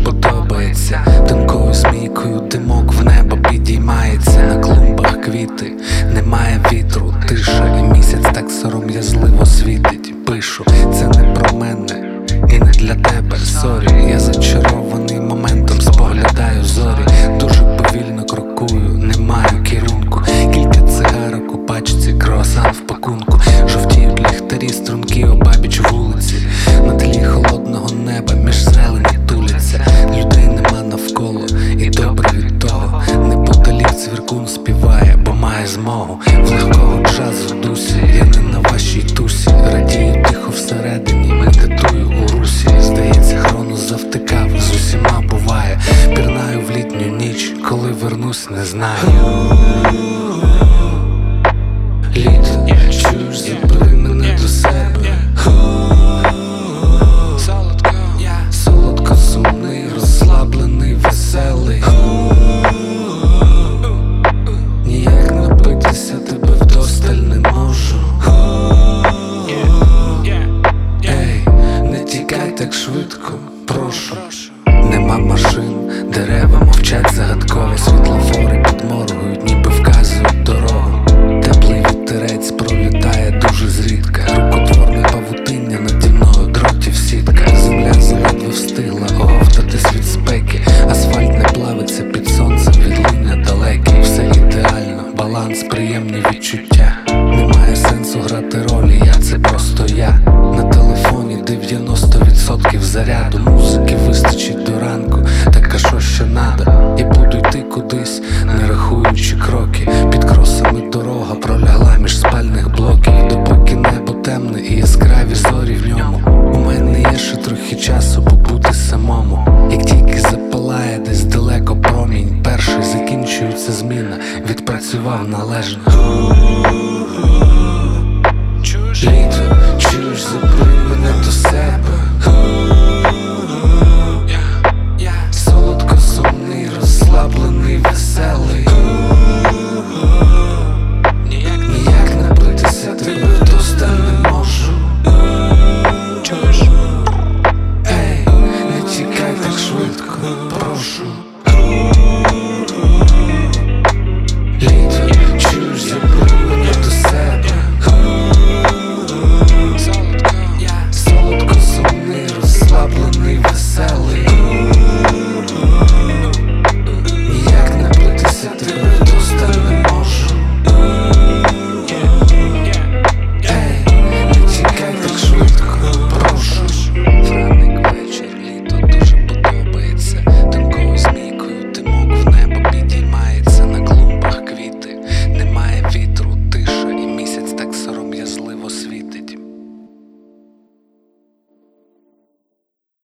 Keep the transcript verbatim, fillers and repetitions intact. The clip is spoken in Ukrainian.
подобається. Тонкою змійкою димок в небо підіймається. На клумбах квіти, немає вітру, тиша, і місяць так сором'язливо світить. Пишу, це не про мене і не для тебе, сорі. Я зачарований моментом, споглядаю зорі. Дуже повільно крокую, не маю керунку. Кілька цигарок у пачці, круасан в пакунку. Жовтіють ліхтарі, струнки обабіч вулиці. На тлі холодного неба між зелені туляться. Людей нема навколо, і добре від того. Неподалік цвіркун співає, бо має змогу. В легкого джазу дусі, я не на вашій тусі. Радію тихо всередині, медитую у русі. Здається, хрону завтикав, з усіма буває. Пірнаю в літню ніч, коли вернусь, не знаю. Літо, чуєш, забери мене до себе. Солодко, солодко, сумний, розслаблений, веселий. Ніяк напитися тебе вдосталь не можу. Ей, не тікай так швидко, прошу. Нема машин, дерева мовчать загадково. Світлофори підморгують, ніби вказують дорогу. Теплий вітерець пролітає дуже зрідка. Рукотворне павутиння наді мною, дротів сітка. Земля заледве встигла оговтатись від спеки. Асфальт не плавиться під сонцем, відлуння далеке. Все ідеально, баланс, приємні відчуття. Немає сенсу грати ролі, я це просто я. На телефоні дев'яносто відсотків заряду. Музики вистачить до ранку, так а що ще надо? І буду йти кудись, не рахуючи кроки. Під кросами дорога пролягла між спальних блоків. Допоки небо темне і яскраві зорі в ньому. У мене є ще трохи часу побути самому. Як тільки запалає десь далеко промінь перший, закінчується зміна, відпрацював належно. Літо, чуєш, забери мене до себе. Солодко, сумний, розслаблений, веселий. Ніяк напитися тебе вдосталь не можу. Ей, не тікай так швидко, прошу.